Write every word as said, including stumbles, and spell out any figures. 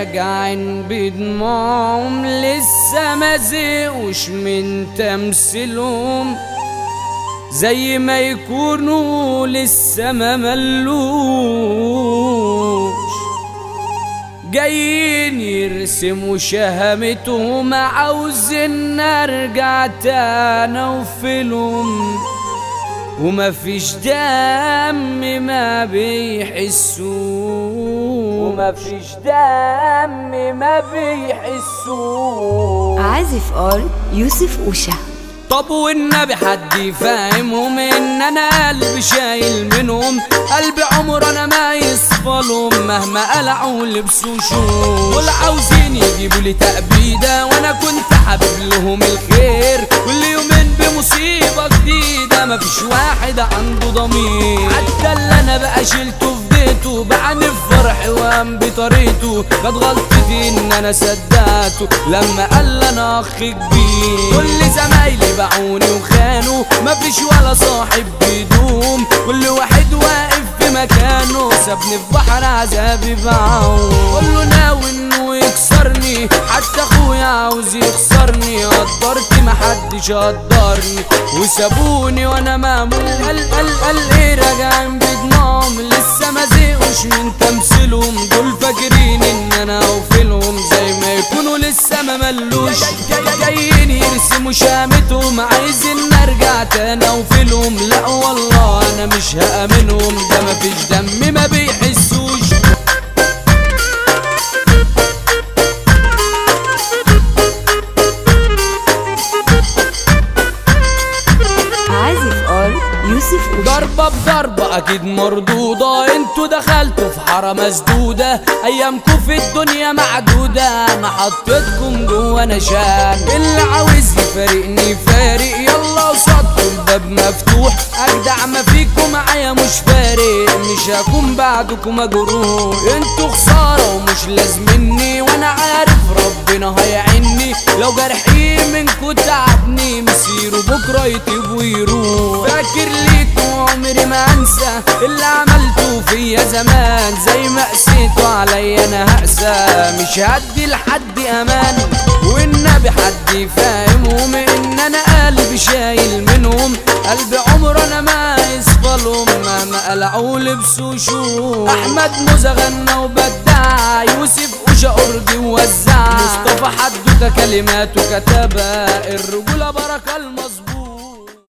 راجعين بدموعهم لسه ما زهقوش من تمثيلهم، زي ما يكونوا لسه ما ملوش، جايين يرسموا شهامتهم، عاوزين نرجع تاني وفيلهم، ومفيش دم ما بيحسوه، ومفيش دم ما بيحسوه. عازف آل يوسف أوشا. طب والنبي حد يفهمهم ان انا قلبي شايل منهم، قلبي عمر انا ما يصفلهم، مهما قلعوا لبسوا شوش، ولا عاوزين يجيبوا لي تأبيدة، وانا كنت حابب لهم الخير، كل يومين بمصيبة جديدة، مفيش واحد عنده ضمير، حتى اللي انا بقى شلته في بيته بعاني في فرحي وقام بطريقته، كانت غلطتي ان انا صدقته لما قال انا اخ كبير، كل زمايلي باعوني وخانوا، مفيش ولا صاحب بيدوم، كل واحد واقف في مكانه، سابني في بحر عذابي بعوم، كله ناوي انه يكسرني، حتى اخويا عاوز يخسرني، قدرت محدش قدرني، وسابوني وانا مامول، قال قال قال ايه راجعين بدموعهم، لسه ما زهقوش من تمثيلهم، دول فاكرين ان انا اوفيلهم، زي ما يكونوا لسه ما ملوش، جايين يرسموا شامتهم، عايزين نرجع تاني اوفيلهم، لا والله انا مش هامنهم، ده مفيش دم ما بيحسوش. عازف آل يوسف أوشا. ضربة بضربة أكيد مردودة، انتوا دخلتوا في حارة مسدودة، أيامكوا في الدنيا معدودة، محطتكم جوا نشان، اللي عاوز يفارقني يفارق، يلا قصادكوا الباب مفتوح، أجدع ما فيكم معايا مش فارق، مش هكون بعدكم مجروح، انتوا خسارة ومش لازمني، وأنا عارف ربنا هيعني، لو جرحي منكوا تعبني، مسيروا بكرة يطيب ويروح، فاكر ليكوا عمري ما انسى اللي عملته فيا زمان، زي ما قسيتوا عليا انا هقسى، مش هدي لحد امان، والنبي حد يفهمهم ان انا قلبي شايل منهم، قلبي عمر انا ما يصفلهم، مهما قلعوا لبسوا شوش، احمد موزة غنى وبدع، يوسف أوشا أرضي ووزع، مصطفى حدوتة كلماته كتبها، الرجولة بركة المظبوط.